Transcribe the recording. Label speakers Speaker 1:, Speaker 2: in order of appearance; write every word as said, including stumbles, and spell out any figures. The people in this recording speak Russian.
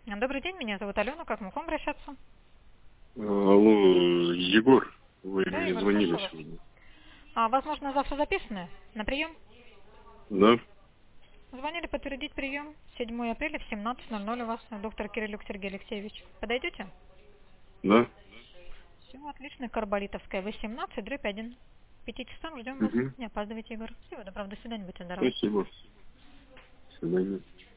Speaker 1: Добрый день, меня зовут Алена. Как мы к вам обращаться?
Speaker 2: Алло, Егор, вы
Speaker 1: Да,
Speaker 2: мне
Speaker 1: Егор,
Speaker 2: звонили
Speaker 1: слушаю вас.
Speaker 2: сегодня.
Speaker 1: А, возможно, завтра записаны на прием?
Speaker 2: Да?
Speaker 1: Звонили подтвердить прием. седьмого апреля в семнадцать ноль ноль у вас доктор Кириллюк Сергей Алексеевич. Подойдете?
Speaker 2: Да?
Speaker 1: Все, отлично. Карболитовская, восемнадцать, дробь один. В пяти часам ждем вас.
Speaker 2: Угу.
Speaker 1: Не опаздывайте, Егор. Всего доброго, до свидания, будьте здоровы.
Speaker 2: Спасибо. До свидания.